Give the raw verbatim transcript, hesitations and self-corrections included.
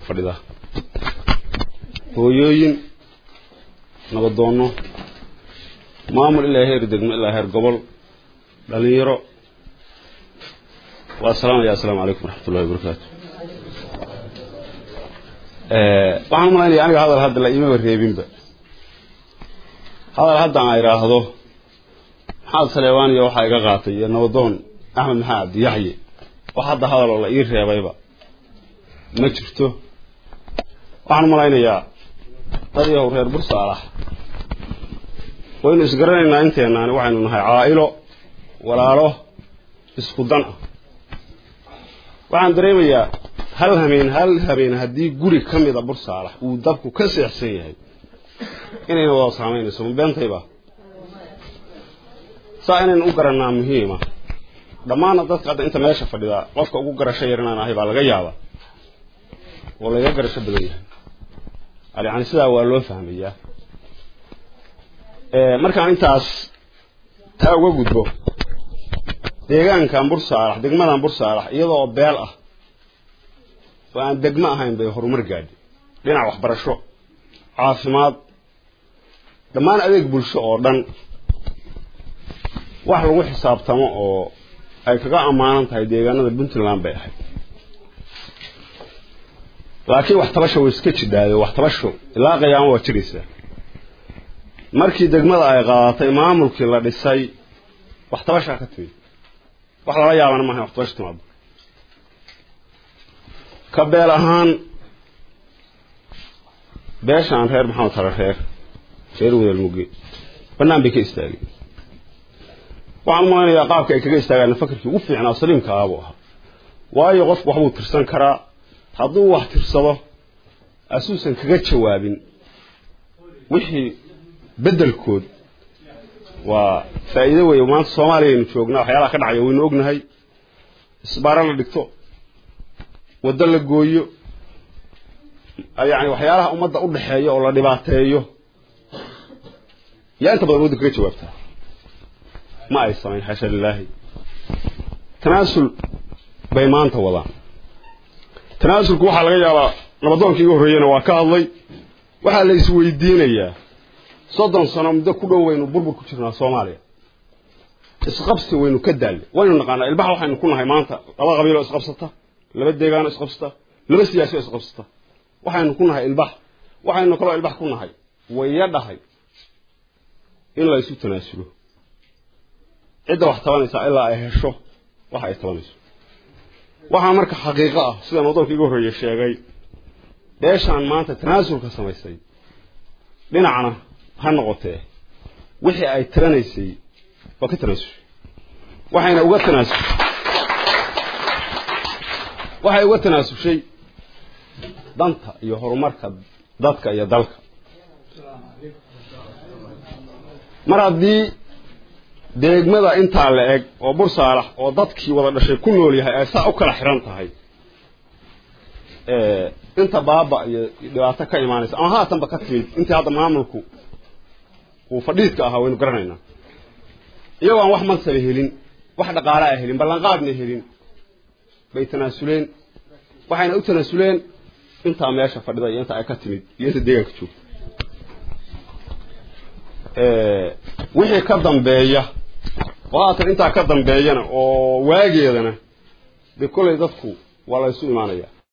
fadhida hooyooyin nabadoono maamul ilaa heer degmo ilaa heer gobol dhalinyaro wa salaamu alaykum warahmatullahi wabarakatuh ee waxaan malaynayaa aniga hadal hadda la iima reebinba hadal hadda aan iraahdo maxaad Saleewaan iyo waxa iga qaatay iyo nabadoon Axmed Maxamed Yaxye wax hadda hadal oo la ii reebayba ma jirto waxaan malaynayaa dadii reer Bursaalax waynu isgaranaynaa inteena waxaynu nahay caa'ilo walaalo isku dan ah waxaan dareemayaa hal hameen hal habeen hadii guri kamida Bursaalax uu dabku ka seexsan yahay inay wada saameynayso beentayba saainaan u garanaa muhiima dhamaana dadka hadda inta meesha fadhida qofka ugu garasho yarnaan ahay baa laga yaabaa oo laga garasho badan yahay yani sidaa waa loo fahmayaa ee markaan intaas taa uga gudbo deegaankan Bursaalax degmadan Bursaalax iyadoo beel ah waan degmo ahayn bay horumar gaadhay dhinac waxbarasho caafimaad dhamaan adeeg bulsho oo dhan wax lagu xisaabtamo oo ay kaga amaanan tahay deegaanada Puntland bay ahayd laakiin wax tabasho way iska jidaaday wax tabasho ilaa qiyaamo waa jiraysa markii degmada ay qaadatay maamulkii la dhisay wax tabasho ka timid wax la yaabana ma aha wax tabasho timaado ka beel ahaan beeshan reer maxamed xarareer reer wadal mugi banaan bay ka istaagay waxaan maanayaa qaabka ay kaga istaagaan fakarkii ugu fiicnaa saliimka aabo ah waayo qof wax uu tirsan karaa hadduu wax tirsado asuusan kaga jawaabin wixii bedelkood waa faa'iido weey maanta Soomaaliya inuu joogna waxyaalaha ka dhacay waynu ognahay isbaaran la dhigto wada la gooyo yani waxyaalaha ummadda u dhaxeeyo oo la dhibaateeyo yaa inta badan wadda kaga jawaabtaa ma ay sameyn xasha lilaahi tanaasul bay maanta wadaan tanaasulku waxa laga yaabaa nabadoonkii ugu horeeyana waa ka hadlay waxa la isweydiinayaa soddon sano muddo ku dhow waynu burbur ku jirnaa Soomaaliya isqabsi waynu ka daalay waynu naqaanaa ilbax waxaynu ku nahay maanta laba qabiilo isqabsata laba deegaan isqabsata laba siyaasi isqabsata waxaynu ku nahay ilbax waxaynu kala ilbax ku nahay way dhahay in la isu tanaasulo cid wax tabanaysa ilaa ay hesho waxa ay tabanayso waxa marka xaqiiqo ah sida nabadoonkii ugu horeeyay sheegay beeshan maanta tanaasulka samaysay dhinacna ha noqotee wixii ay tiranaysay waa ka tanaasul waxayna uga tanaasul waxay uga tanaasushay danta iyo horumarka dadka iyo dalka mar haddii deegmada inta la eg oo Bursaalax oo dadkii wada dhashay ku nool yahay ay saa u kala xiran tahay ee inta baaba iyo dhibaato ka imaanaysa ama haatanba ka timid inta hadda maamulku uu fadhiidka ahaa waynu garanaynaa iyagoo aan wax mansab helin wax dhaqaale ah helin ballan qaadna helin bay tanaasuleen waxayna u tanaasuleen inta meesha fadhida iyo inta ay ka timid iyo inta deegaanka joogta ee wixii ka dambeeya waxa inta ka dambeeyana oo waageedana de kulay dadku wala isu imaanaya